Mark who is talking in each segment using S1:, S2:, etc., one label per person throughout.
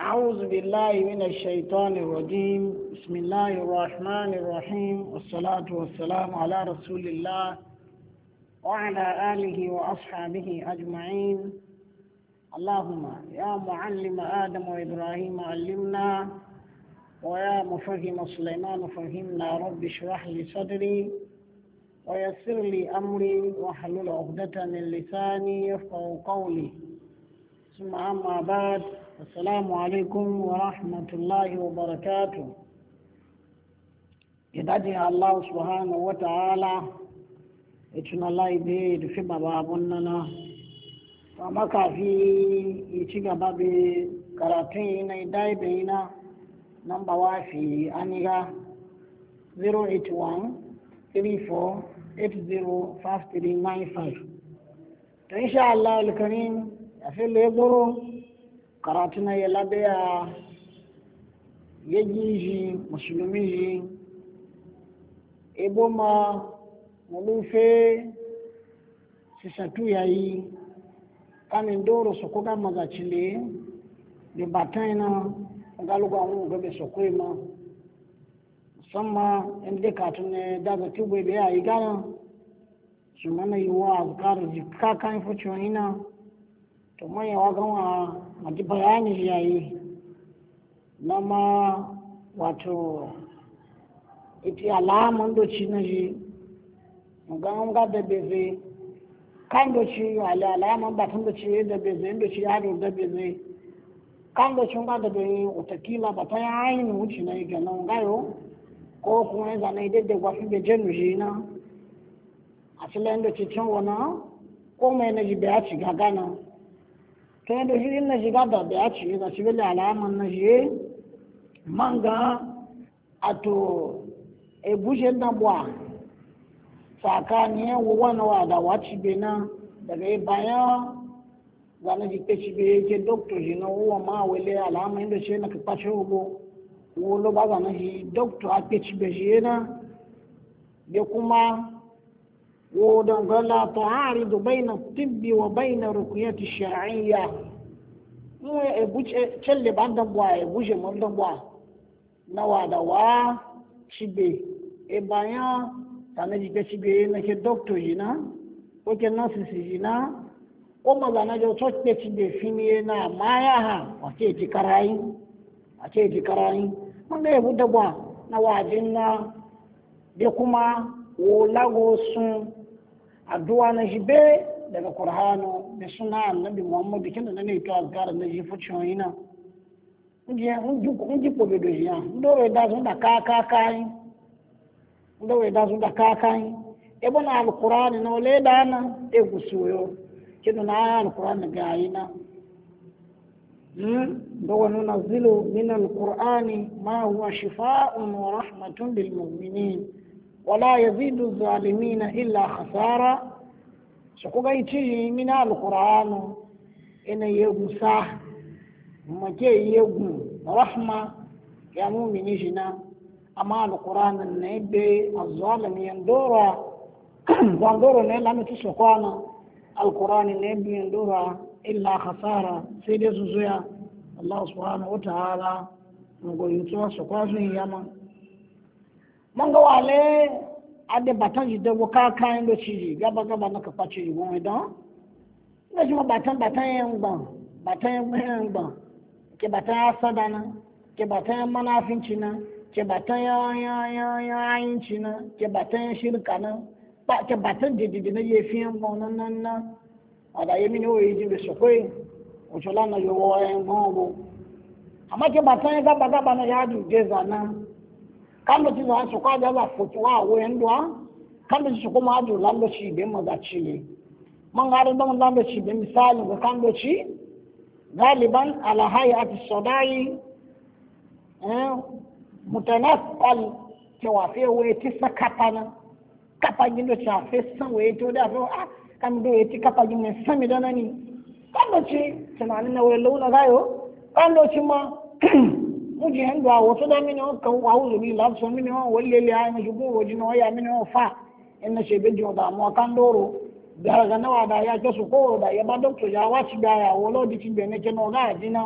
S1: أعوذ بالله من الشيطان الرجيم. بسم الله الرحمن الرحيم، والصلاة والسلام على رسول الله وعلى آله وأصحابه أجمعين. اللهم يا معلم آدم وإبراهيم علمنا، ويا مفهم سليمان فهمنا. رب اشرح لي صدري ويسر لي أمري واحلل عقدة من لساني يفقهوا قولي. ثم أما بعد، السلام عليكم ورحمة الله وبركاته. يدعي الله سبحانه وتعالى يتنا الله يبيد في بابنا وما كافي يتيجا بابي كراتين يدعي بينا نمبر وافي أنيغا 081-34-80-5395. إن شاء الله الكريم في الليبرو karatuna ya labea yejiji musulumiji eboma mulufe sisatu yayi kamin doro sokoga magachile de bataina ngaluga mu gobe sokoima musamman inda katune daga tube da yayi gana su mana yiwa azkar jikka kan fucho ina to mai wa gama maji bayani yayi nama wato iti alamun doci na ji ga da beze kan doci alamun batun doci da beze doci yaro da beze kan doci ga da beze utakila bata ya ainihin wuce na ga nan gayo ko kuma ya zana idai da gwafi da jenu shi na asalin doci can wana ko mai na ji da ya ci gagana kai da shi na shiga da ya ce ga shi bala alaman na shi manga ato e bushe na bwa sakani wani wa da waci bena daga bayan ga na jike shi be yake doctor shi na uwa ma wale alaman da shi na ka kwace ugo wolo ba ga na shi doctor a ke ci be shi na da kuma ودنقلا تعارض بين الطب وبين الرقية الشرعية تشلي بعد دبوا بوجه من دبوا نوا دوا شبي إبايا تناجي كشبي نك دكتور هنا وك ناس هنا وما لنا جو توش كشبي فينينا ما ياها وكيتي كراين من ده دبوا نوا جنا بكما wolago sun addu'a na jibe daga Qur'ano da suna annabi Muhammad kin da ne to azkar na ji fucin ina unji ko be do ya ndo da sun da kai e bona alquran no le dana e gusuyo kin na alquran ga ina ndo nunazzilu min alqur'ani ma huwa shifaa'un wa rahmatun lil mu'minin ولا يزيد الظالمين إلا خسارة. سكوغايتي من القرآن إن يغسى مكي يغم رحمة يا مؤمنين أما القرآن النبي الظالم يندورا واندورا نيلا تسقوانا القرآن النبي يندورا إلا خسارة سيدي سوزيا الله سبحانه وتعالى نقول يتوى سقواسي ياما manga wale ade batan ji da waka kan do ci gaba na ka kwace yi won dan na ji batan yan gban ke batan asadana ke batan manafinci na ke batan ya ayinci na ke batan shirka na ba ke batan dididi na yefi yan gban nan ada yemi ne o yi be sokoi o chola na yo wo yan gban go amma ke batan gaba na ya du jeza na kando ti za su kwa da fotuwa wendwa kando su kuma adu lando ci be magacile man garin don lando ci be misali ga kando ci galiban ala hayati sadai mutanafal tawafi we ti sakapana kapa gindo cha fe san we to da kan do ti kapa gindo sami dana ni kando ci tunanin na we launa gayo kando ci ma muji hen da wato da mini on kan wa wuzu bi la so mini on walle le ay majugo woji no ya mini on fa en na shebe jo da mo kan doro da ga na wa da ya ke su ko da ya ba doctor ya wa ci da ya wolo di tin be ne ke no ga dina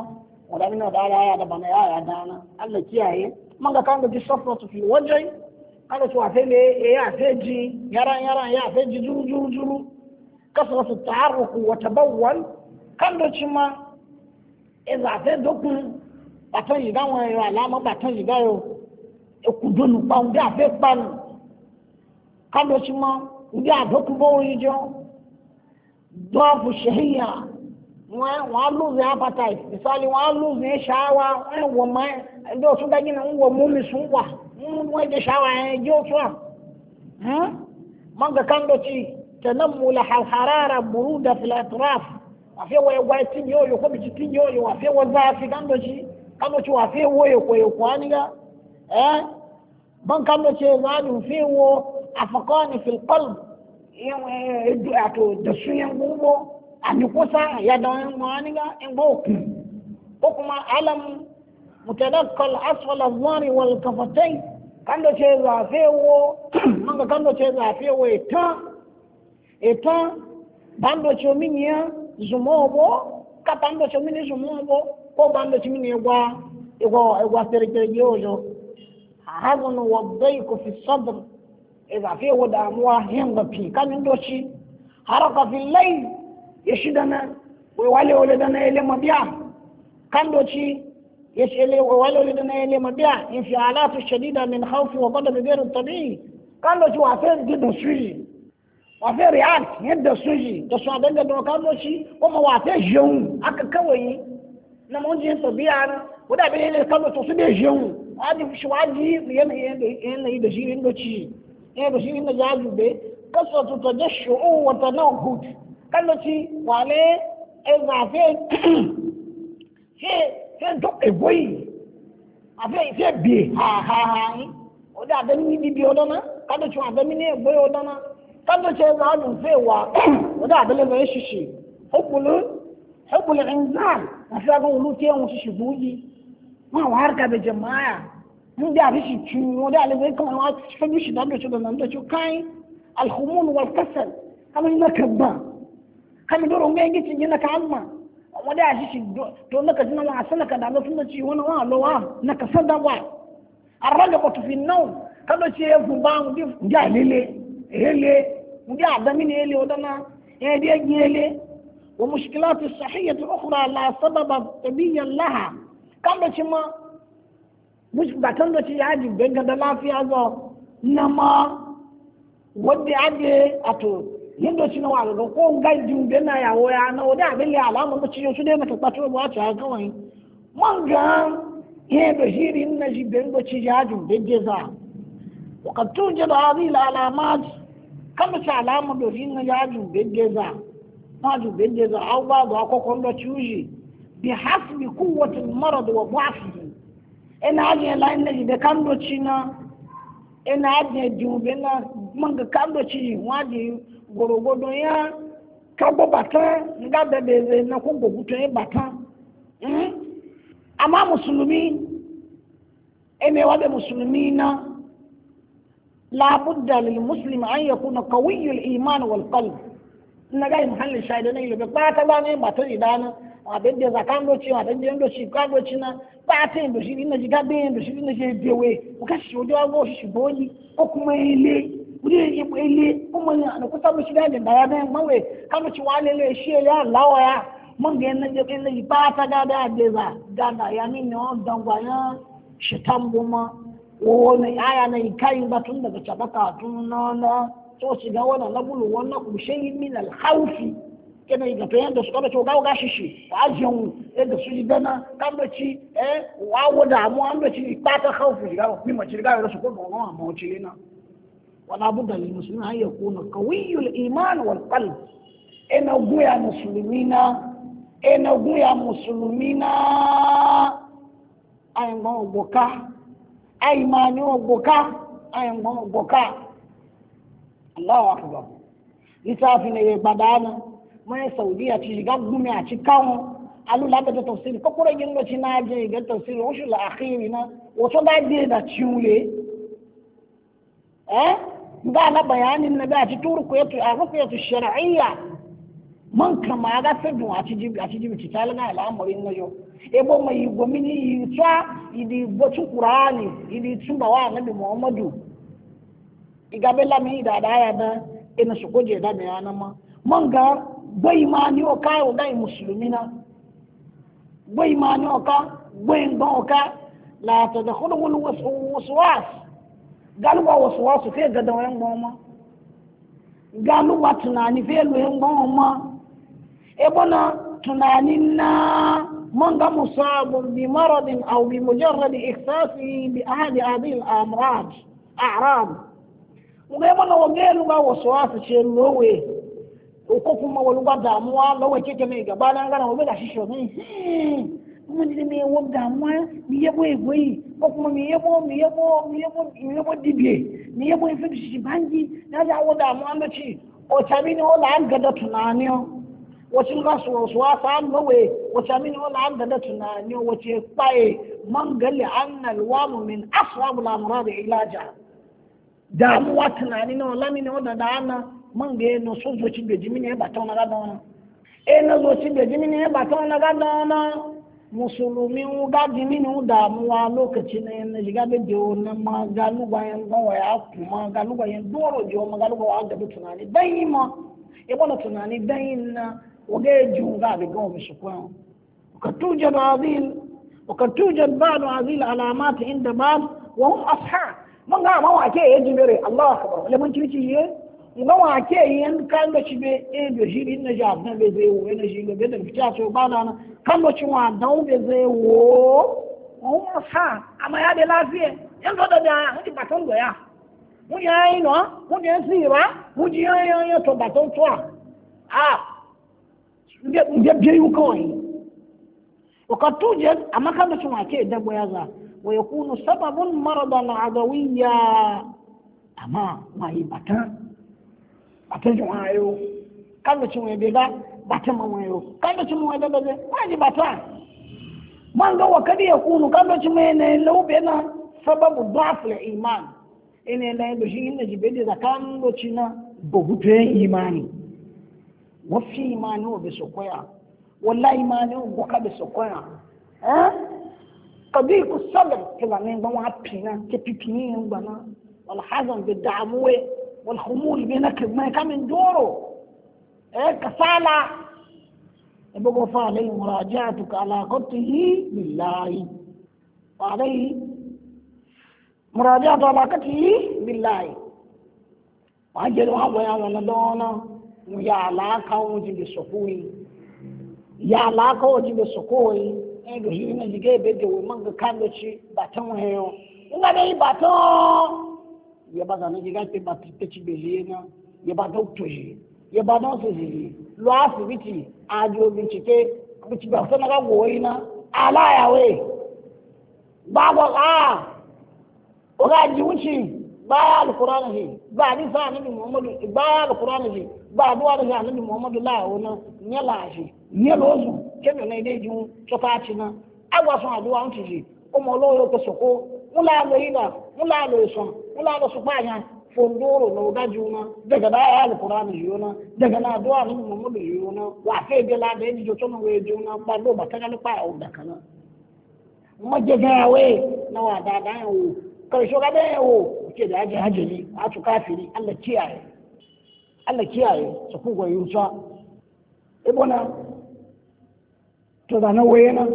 S1: wala min da ya da bana ya dana Allah kiyaye man ga kan da safratu fil wajhi kada to afele ya feji yaran ya feji juru kasratu ta'arruq wa tabawwal kan do chima eza fe dokun batan yi gawon yo alama batan yi gayo ekudonu pa unde afe panu kan do chima unde adokun bo yijo dofu shahiya wa lose appetite misali wa lose shawa wo ma ndo tun gaji na wo mumi sun wa mo je shawa je so manga kando ci tanammul harara buruda fil atraf afi wa yati yo ko bi ti yo afi wa zafi kando ci wa fi wo ko kwani ga ban kando ci zanu fi wo afqani fil qalb ato da suyan gubo ani kusa ya da wani ga in boku ko kuma alam mutadakkal asfal al-dhari wal kafatay kando ce zafewo manga kando ce zafewo eta bando ce minya zumobo ka bando ce minya zumobo ko bando ce minya egwa tere yojo hazan wa dayku fi sadr idha fi wadamuwa hinga fi kan doci haraka fi layl yashidana wale dana ile mabia kandochi yashile wale dana ile mabia infialatu shadida min khawf wa ghadab ghayr tabi'i kandochi wafe gido suji wafe react yadda suji da su adanga da kandochi kuma wafe jeun aka kawai na monji tabi'a na wada be ile kandochi su be jeun wadi shi wadi yana da shi indochi da shi inda jajube kasatu tajashu wa tanahud kaloci wale ezafe fe do eboyi afe fe bi ha o da da ni bi odona kaloci wa da mi ne eboyi odona kaloci za du fe wa o da da le shishi hubul inzal afi ga ulu te mu shishi buji ma wa harka be jama'a mun da shi ci o da le kan wa fa shi da do da nan da kai al khumun wal kasal kama ina kabba kan doro ngai ngi tin na kamma wanda ya shi to naka jina wa asala ka da na tunda ci wani wa lowa naka sada wa arraga ko fi nau kado ci ya fumba mu di ndia ele ndia adami ne ele odana e di ele wa mushkilat as-sahiyah al-ukhra la sababa tabiyan laha kando ci ma batan da ci ya ji benga da lafiya zo nama wanda ade ato yadda shi na wa ga ko ngai jumbe na yawo ya na wada abin ya alama mu ciyo su dai mata kwato ba ta kawai man ga ye da shiri na shi ben go ci ya jumbe jeza wa qad tujad hadhihi al-alamat kama ta alama do shi na ya jumbe jeza ma jumbe jeza aw ba da ko kon do ciuji bi hasbi quwwati al-marad wa dha'fihi ina ajin la inna be kan do ci na ina ajin jumbe na man ga kan do ci wadi gorogodo ya kagbo batan nga bebeze na ko goguto e batan ama musulmi eme wade muslimina la budda lil muslim an yakuna qawiy al iman wal qalb naga mahall shaida ne ile ba ta ba ne batan idana abin da zakan doci abin da doci ka doci na ba ta yin doci ina jiga be doci ina je dewe ko kashi ojo ago shi boli ko kuma ile kuri ile kuma na kusa mu shiga da bayanan mawe kama ci wale le shi ya lawaya mun ga nan je ina ba ta ga da deza da ya min ne on dan gwaya shi tambuma o ne aya ne kai batun daga tabaka tun na to shiga wannan labulu wannan ku shay min al khawfi kena iga to yanda su kada to ga shishi ajin yadda su dana kambaci wawo da mu an da ci pata khawfu ga ku ma ci ga su ko no ma ci na wala budda lil muslimin an yakuna qawiyul iman wal qalb ina guya muslimina ay mo boka ay ma ni boka ay mo boka Allahu akbar litafi ne badana mai saudiya ci ga gumi a ci kawo alu la da tafsiri ko kura yin lokaci na je ga tafsiri wasu la akhiri na wato da je da ciule ga na bayanin na da ci turku yato a ruqyatu shar'iyya man kama ga fedu a cikin cikin al'amarin na yau ebo mai gomini yi tsa idi botu qur'ani idi tumba wa nabi muhammadu igabe lami da ya da ina su koje da bayana man ga bai ma ni o ka o dai muslimina bai ma ni o ka bai ba o ka la tadkhulu al-waswas galu wa waswas fe ga da wayan goma galu wa tunani fe lo yan goma ebona tunanin na من مصاب بمرض أو بمجرد إحساسه بأحد هذه أعراض وغيما وغيرنا وسواس شلوه وكفما ولغا داموا لو كيكي ميغا بانا غانا وبدا شيشو من دي مي وب داموا مييبو يغوي كفما مييبو ديبي مييبو يفيد شي بانجي ناجا وداموا اندشي او تاميني ولا غدا تنانيو wacin gasu wasu wasa nawe wace amini wani an da tunani wace kpaye man gali annal wamu min asrabu lamura da ilaja damuwa tunani na wala mini wadda da ana man ga yi no so zoci da jimi ne ba ta wani gada wani na zoci da jimi ne ba ta wani gada wani musulmi ga jimi ne damuwa lokaci na yana shiga da jiwo na ma galugwayen gawaya kuma galugwayen doro jiwo ma galugwawa gaba tunani dan yi ma ibana tunani dan yi na وجاء بعد قوم السكوان وقد توجد بعض هذه العلامات عند بعض وهم أصحاب من قال ما وعكي يجبري الله أكبر لما تريتي ما وعكي ين كان بشبه إيه بيجيب النجاة نبذيه ونجيب بدل فتاة وبعدنا كان بشوا داو بذيه وهم أصحاب أما هذا لا فيه ينقض ده هذي بطن ويا مجي هاينوا مجي سيرا مجي هاي تبطن توا بيجيو كوي وقد توجد أما كان شو معك دب ويازا ويكون سبب مرضا عضويا أما ما هي بطن شو معيو كان شو يبيدا بطن ما معيو كان شو معيدا بس ما هي بطن ما هو قد يكون كان شو معينا لو بينا سبب ضعف الإيمان إن لا يبشي إن جبدي إذا كان لوشينا بوجه إيماني وفي إيمانه بسقيا والله إيمانه بقى بسقيا قضية الصبر كلا من بوا بينا كبيبيين بنا والحزن بالدعوة والخمول بينك ما كان من دوره كسالة يبقى فعليه مراجعتك علاقته بالله وعليه مراجعة علاقته بالله وعجلوا هوا ولدونا ya alaka wajen da sokoi ya alaka wajen da sokoi ga shi na jige be da man ga kan da ci batan wayo ina dai baton ya ba na jiga te baton te ci be na ya ba doctor ji ya ba don su ji lo asibiti a jo bincike bici ba sana ga goyi na ala ya we ba ba o ga ji wuci ba alqur'ani ba ni sa nabi muhammadu ba alqur'ani ba duwa da annabi muhammadu la wona nyala shi nyalo zu kebe na ide ju sofaci na agwa so aduwa on tiji o mo lo ko soko mula lo ida mula lo so mula lo so panya fondoro no gaju na daga da alqur'ani yona daga na duwa annabi muhammadu yona wa fe de la de ju to no we ju na ba do ba ta ga pa o da kana mo je ga we na wa da da wo karsho ga da wo ke da haji hajili a tu kafiri Allah kiyaye Allah kiyaye su ku goyi rusa ibona to da na wayana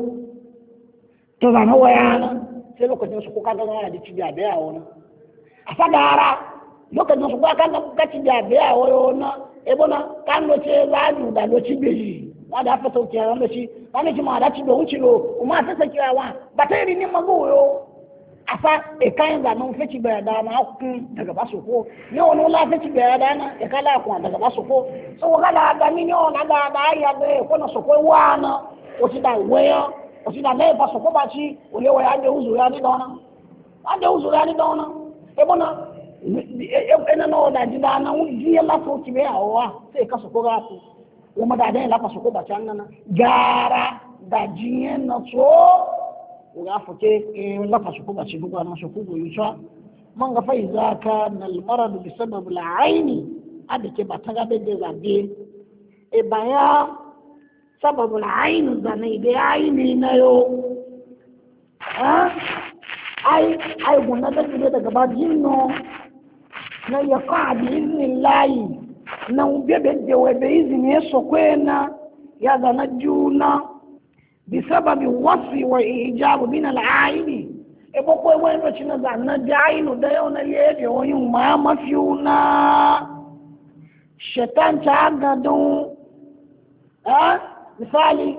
S1: sai lokacin su kuka ga da cibiya da yawo na a fadara lokacin su kuka ga cibiya da yawo na ibona kan lo ce ladu da lo cibeji wanda aka sauke ran da shi wanda ki ma da cibe wucilo kuma ta sakiyawa ba ta yi ni magoyo asa ekayin da nan feci bai da na kun daga basu ko ne wani la feci bai da na e kala kun daga basu ko so kala da mi ne ona da ya be ko na so ko wana o ti da weya o ti da le basu ko ba ci o le wa ya de uzu ya ni dona ande uzu ya ni dona e bona e na no da di da na u di la fo ti be awa sai ka so ko ga ku o ma da la basu ko ba can na gara da jiyen na so وعفوكي لقى شكوبة شكوبة أنا شكوبة يشاء من غفاي ذاك المرض بسبب العين هذا كبا تغابي دي e baya sababul ainu da ne da aini na yo ai guna da ke daga ba jinno na ya fa bi iznillahi na ubebe de webe izini so kwena ya da na juna bi sababi wasfi wa ijabu min al-aini e bo ko wani china da na jainu da yau na yebe oyin ma mafiuna shaitan ta ga don misali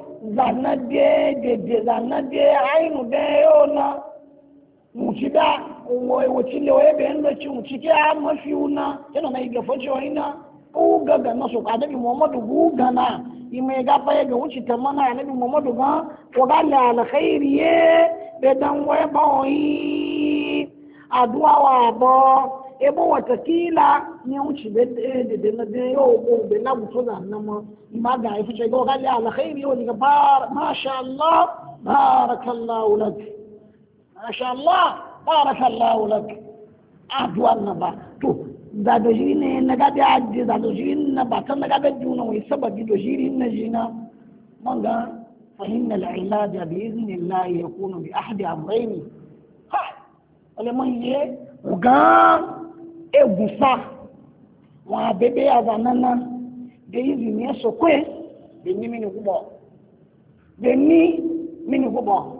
S1: zanade ainu da yau na muci da wacce lewaye bayan da ci muci ke mafi una yana na iga fashe wani na gaga na su anabi muhammadu gugana ime gafa ya ga wuce ta mana anabi muhammadu ga wagali alkhairi ye da dan wai bawai aduwa wa ba ebo watakila ni wuce da na da yau ko da na buto da nan ma ima ga ya fice ga wagali alkhairi yau daga masha Allah barakallahu lak masha Allah barakallahu lak aduwa na ba to da dojiri ne na gabi ajiye da dojiri na ba ta na gabi juna wai sababi dojiri na jina man ga fahimna al'ilaja bi iznillahi yakunu bi ahdi amrayni ha wale man ye ga egusa wa bebe azanana de izini so kwe de ni mini kubo de ni mini kubo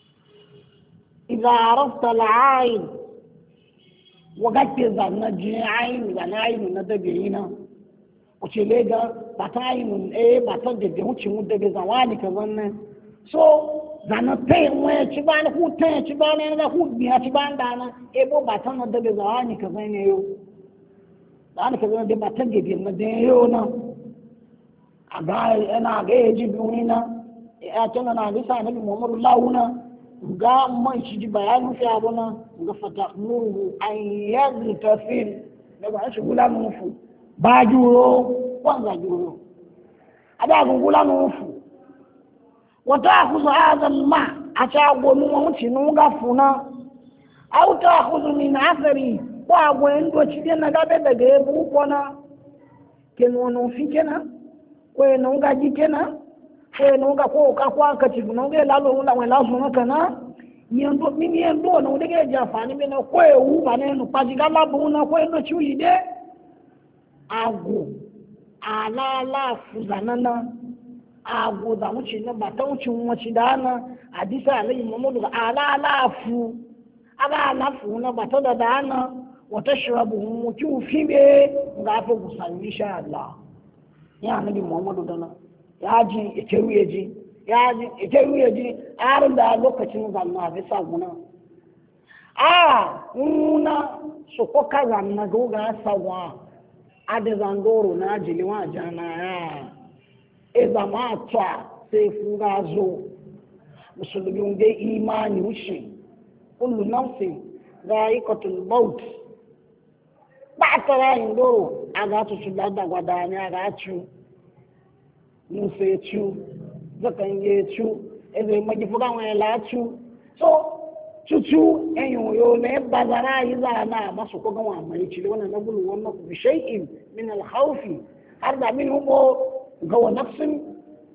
S1: idha arafta al'ain wakati zanna ji ayin ga na ayin na dabe yina wace lega ba ta ayin ba ta da wuce mu dabe zawani ka zanna so zanna tai waya ci ba ku tai ci ba ne ga ku biya ci ba ndana bo ba ta na dabe zawani ka zanna yo dan ka zanna da ba ta dabe na da yo na aga ina ga yaji dunina ya tana na bisa nabi muhammadu launa ga man shi ji bayanin fi abuna ga fata nuru an yanzu tafil da ba shi gula nufu ba juro kwanza juro a da ga gula nufu wata kuzu azal ma a ta gonu wuce nun ga funa au ta kuzu min asari ko a gwen doci den na gabe daga yabu kona ken wani fi kenan ko yana ga ji kenan ko nunga ko ka kwa ka ci nunga la lo la wala so naka na yendo mini yendo no de ge jafani me no ko e wu ba ne no pa ji ga la bu na ko no ci wi de agu ala la fu zanana agu da mu ci na ba ta mu ci mu ci dana hadisa alayhi muhammadu ala la fu aga la fu na ba ta da dana wa tashrabu mu ci fi be ga fa gusan insha Allah ya nabi muhammadu dana ya ji ita ruye ji har da lokacin zanna bisa guna nuna su koka zanna goga sawa a da zandoro na jiliwa jana ya zama ta sai fuga zo musulmi da imani wuce kullu nafsi za'iqatul maut ba ta rayin doro a ga su da gwada ne a ga ci musa ya ciwo zakan ya ciwo eze magi fuga wani la ciwo so cucu enyo yo ne bazara yi za na masu ko gawa mai cile wannan na bulu wannan ku shay'in min al khawfi har da min hubo gawa nafsin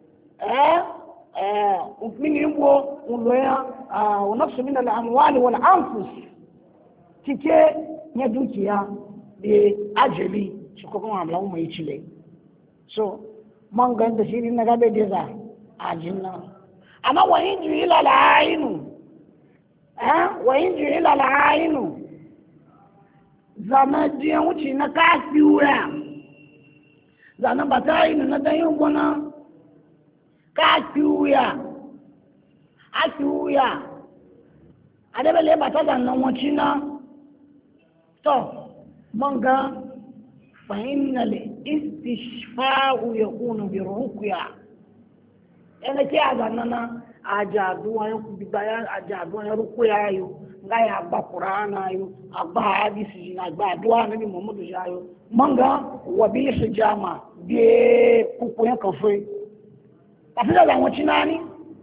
S1: min hubo uloya wa nafsu min al amwal wal anfus tike ya dukiya da ajali su ko gawa mai cile so man ganda shi na gabe da za a jinna amma wayin juyi lala'inu wayin juyi lala'inu zana jiyan wuce na kafi wuya zana ba ta yi na dayin gona kafi wuya aki wuya a dabale ba ta zannan wuce na to man ga فإن الاستشفاء يكون بالرقية أنا كي أنا أجادوا يكون أجادوا يرقيا يو غاي أبا قرآن يو أبا حديث أبا دعاء نبي محمد جايو مانغا وبالحجامة بيه كوكوين كفري تفضل لا وشناني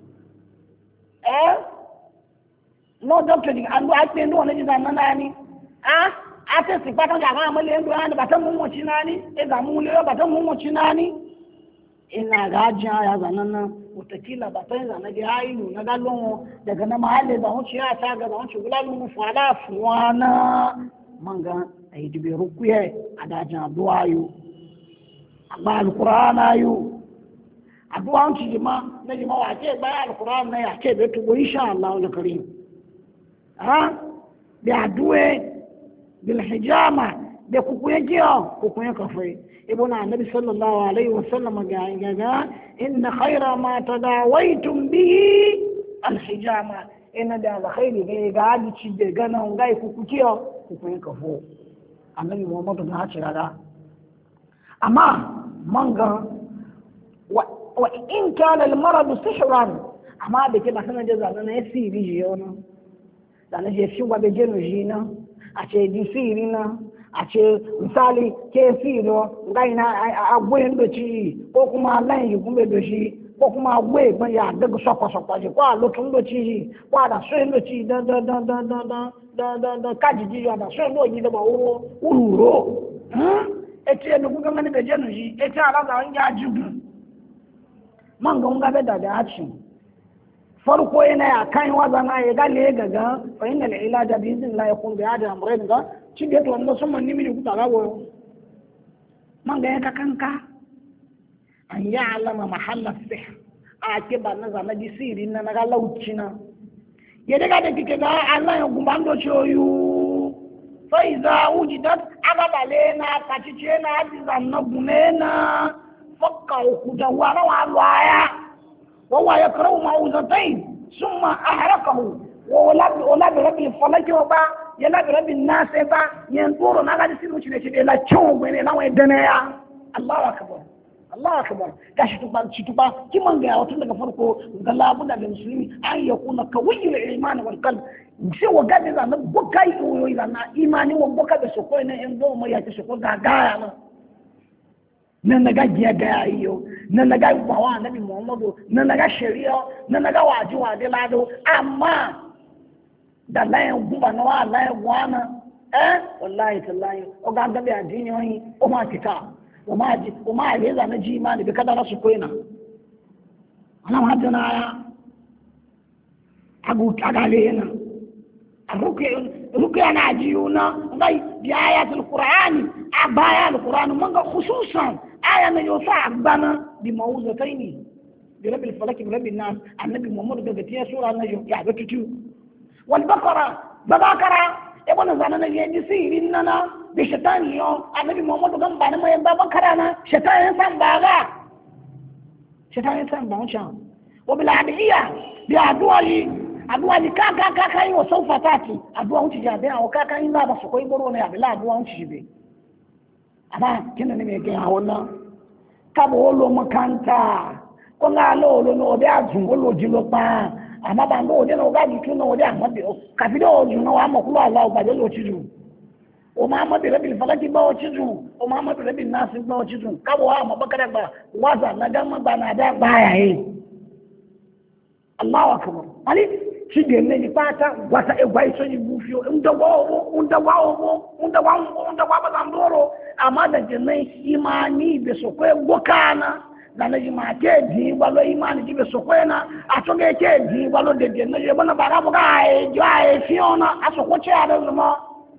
S1: no doctor and I think no one is nani ate si pata ga ma le ndo ani bata mu mo chinani e ga mu le bata mu mo chinani ina gajin ya zanen nan watakila ba ta yi zane da ya yi na galon daga na mahalle da wuce ya ta ga da wuce gulalun mu fada fuwa na manga a yi dubi rukuye a dajin aduwa yi a ba alkurana yi aduwa wuce jima na jima wa ke bayan alkurana na ya ke bai tubo insha Allah wani karim ha da aduwe bil hijama da kukuye jiya kukuye kafai ibn annabi sallallahu alaihi wasallam ga inna khayra ma tadawaitum bihi alhijama inna da alkhairi ga hadi ci de gana ngai kukukiyo kukuye kafo annabi muhammadu na ce rada amma manga wa in kana almarad sihran amma da ke ba sanan da zana ne siri jiyo na zana je shi wa be jenu jina a ce di siri na a ce misali ke filo ngai na agwe ndo ci ko kuma lan yi kumbe do shi ko kuma agwe ban ya daga sokwa sokwa ji kwa lo tun do ci kwa da so ndo ci da kaji ji da so ndo yi da ba ururo ete no kuga ngani be jenu ji ete ala da anja jugu manga unga be da aci farko yana ya kan wazana ya gale gaga fa inna al ilaja bi iznillah yakun bi hada amrayn ga cinde to wanda sun manni mini kuta ga goyo man ga yanka kanka an ya'lama mahalla sihr a ke ba na zama di sirri na ga lauci na ya daga da kike ga Allah ya gumban do choyu fa iza wujidat agabale na kacice na azizan na gumena fakka ku da wara walwaya wa yakrau ma'uzatain summa ahraqahu wala bi rabbil falaki wa ba yana bi rabin nase ba yan doro na ga disiru ci ne la chon gwene na wai dana ya Allahu akbar gashi tuba ki man ga wato daga farko ga labu da musulmi an yakuna kawiyul iman wal qalb sai wa ga da na bokai ko yi na imani wa boka da soko ne en do mo ya ci soko ga ga na nan naga giya ga iyo nan naga bawa nabi muhammadu nan naga shari'a nan naga waji wa de lado amma da layan gumba na wa layan gwana wallahi tallahi o ga gabe addini wani o ma kita o ma aleza na ji imani be kada rasu koina ana ma dana ya agu tagale yana ruke ana jiyuna ngai bi ayatul qur'ani abaya alquran manga khususan aya na yosa agbana bi mawuzataini bi rabbil falak bi rabbin nas annabi muhammad daga tiya sura na ya ga tutu والبقرة ببقرة يبون زمانا يجي سيرنا بشيطان يوم النبي محمد كم بنا ما يبقى بقرة شيطان إنسان باغا شيطان إنسان باغا وبالعادية بأدوالي كاكا وسوف تأتي أدوال تجابين أو كاكا إلا بس كوي بروني أبلا أدوال تجابين أما كنا نميكي هاونا كابولو مكانتا كنا لولو نودي أزنغولو جلوبان amma ba ndo de no gaji tun no de amma de ka fi do ju no amma kula Allah ba de lo chiju o Muhammad rabbil falaki ba o chiju o Muhammad rabbil nas ba o chiju ka bo amma bakara ba waza na dan ma ba na da ba ya yi Allahu akbar ali shi de ne ni pata wata e gwai so ni bufio unda wa ba zandoro amma da jinai imani be so ko gokana dana ji ma ke di walo imani ji be sokwena atoge ke di walo de de na je bana bara mo ga e jo ai fiona asoko che ada zuma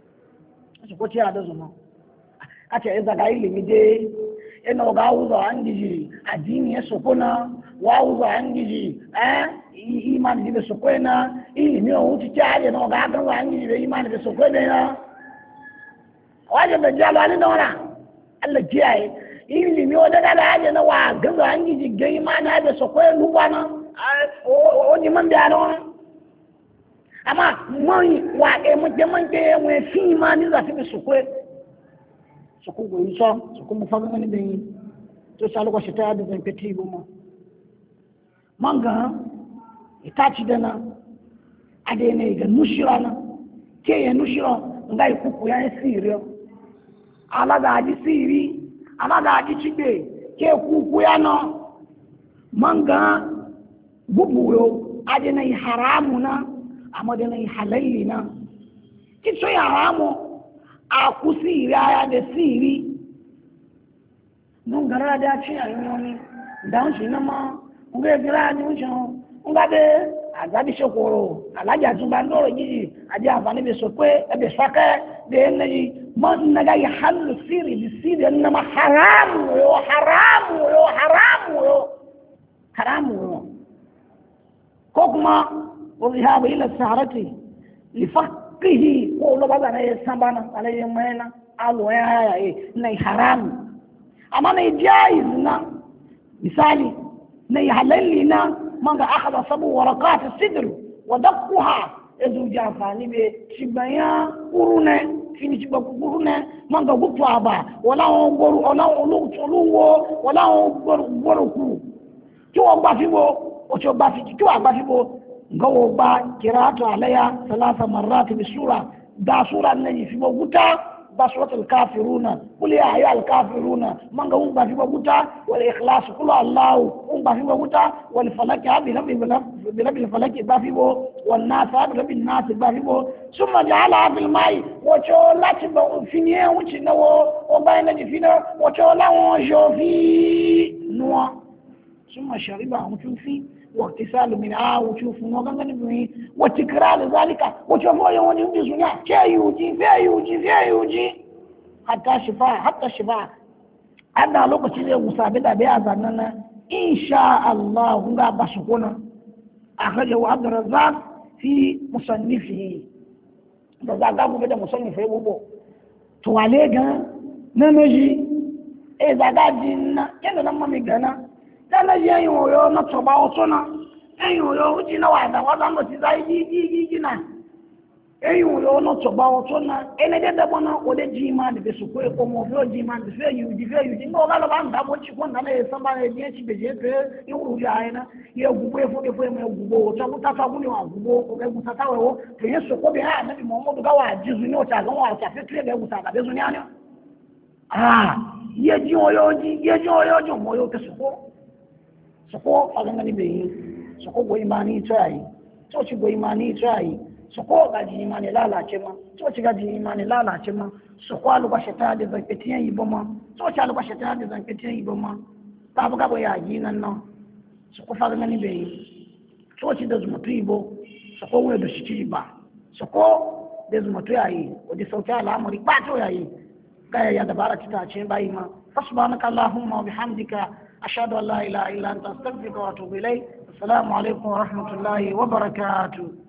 S1: ate eza ga ile mi de eno ga uzo angiji adini ya sokona wa uzo angiji imani ji be sokwena ili mi o ti chaje no ga ga angiji be imani be sokwena na waje da jalo ani dona Allah kiyaye ilimi o daga da haje na wa gaza an giji gai ma na da so koyi luwa na o ni man da no amma man wa e mu je man ke mu fi ma ni za ta bi so koyi so ko go isa so ko mu faga ni bin to salo ko shita da zan peti bu mo manga itachi dana ade ne ga nushira na ke ya nushira ngai kuku ya siriyo ala da ji siri amada ajichigbe ke kuku ya no manga bubuyo ade na haramu na amade na halalli na kicho ya haramu akusiri ya de siri mun gara da ci ayoni dan shi na ma nge gira ni unjo nga be azabi shokoro alaja tumba ndoro jiji aje afani be sokwe be sake de ne man naga ya halu siri bi siri na ma haramu yo ko kuma wa dhahaba ila saharati li faqihi ko lo baga na sambana alay mena alo ya na haramu ama na jaiz na misali na halalli na manga akhadha sabu waraqat as-sidr wa daqquha ezu jafani be tibaya urune fini tiba urune manga gutwaba wala ngoru wala oluwo wala ngoru ku kiwa gba fibo ocho gba fi kiwa gba fibo ngawo gba qira'atu alaya thalatha marrat bi sura da sura ne fibo guta بصرة الكافرون قل يا أيها الكافرون من قوم بفي بوتا والإخلاص قل الله قوم بفي بوتا والفلك برب الفلك بفي بو والناس برب الناس بفي بو ثم جعلها في الماء وشولا فينيه وشنو وبين جفينا وشولا وشوفي نوا ثم شربها وشوفي واغتسال منها وشوف نوغان غنبي وتكرار ذلك وشوف يوم يجي سنيا فيوجي حتى شفاء أنا لو كنت مسابقة بأذاننا إن شاء الله غا بسكونا أخرجه عبد الرزاق في مصنفه الرزاق قام بدا مصنفه بوبو تواليغا نمجي إذا قاعدين كنا لما ميغانا tana yayin oyo na toba otona eyin oyo uji na wada wada no ti dai gi na eyin oyo na toba otona ene de da bona ode jima de su ko ko mo fo jima de fe yu no ga ba nda bo chi ko na le samba le die chi beje pe yu ya ina ye gubo e fo me gubo ta mu ta fa guni wa gubo ko ga guta ta wo to yeso ko be ha na bi muhammadu ga wa jizu ni o ta ga wa ta fe tre be guta da be zu ni ani ye ji oyo jo mo yo ke su ko soko agangani beyi soko go imani trai so ci go imani trai soko ga ji imani lalace ma so ci ga ji imani lalace ma soko alu ba shata da zakatiyan yi boma so ci alu ba shata da zakatiyan yi boma ta buga bo ya ji nan no soko fa agangani beyi so ci da zumutu ibo soko wo da shi ba soko da zumutu yayi wadi sauki al'amari ba to yayi ga ya dabara ta ce bayi ma subhanaka allahumma wa bihamdika أشهد أن لا إله إلا أنت أستغفرك وأتوب إليك السلام عليكم ورحمة الله وبركاته